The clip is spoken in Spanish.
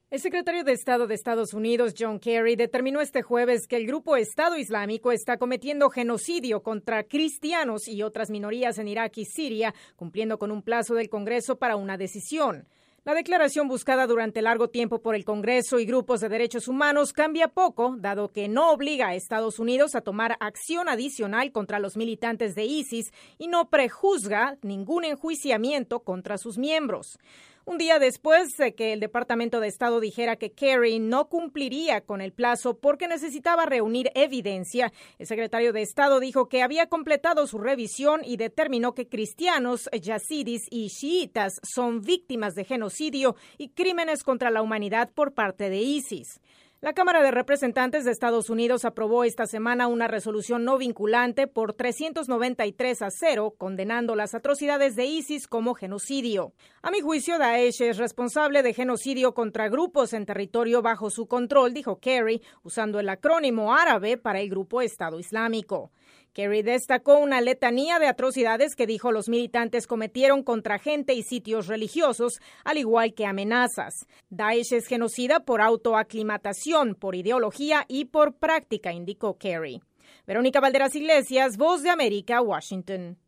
El secretario de Estado de Estados Unidos, John Kerry, determinó este jueves que el grupo Estado Islámico está cometiendo genocidio contra cristianos y otras minorías en Irak y Siria, cumpliendo con un plazo del Congreso para una decisión. La declaración buscada durante largo tiempo por el Congreso y grupos de derechos humanos cambia poco, dado que no obliga a Estados Unidos a tomar acción adicional contra los militantes de ISIS y no prejuzga ningún enjuiciamiento contra sus miembros. Un día después de que el Departamento de Estado dijera que Kerry no cumpliría con el plazo porque necesitaba reunir evidencia, el secretario de Estado dijo que había completado su revisión y determinó que cristianos, yazidis y chiitas son víctimas de genocidio y crímenes contra la humanidad por parte de ISIS. La Cámara de Representantes de Estados Unidos aprobó esta semana una resolución no vinculante por 393-0, condenando las atrocidades de ISIS como genocidio. A mi juicio, Daesh es responsable de genocidio contra grupos en territorio bajo su control, dijo Kerry, usando el acrónimo árabe para el grupo Estado Islámico. Kerry destacó una letanía de atrocidades que dijo los militantes cometieron contra gente y sitios religiosos, al igual que amenazas. Daesh es genocida por autoaclimatación, por ideología y por práctica, indicó Kerry. Verónica Valderas Iglesias, Voz de América, Washington.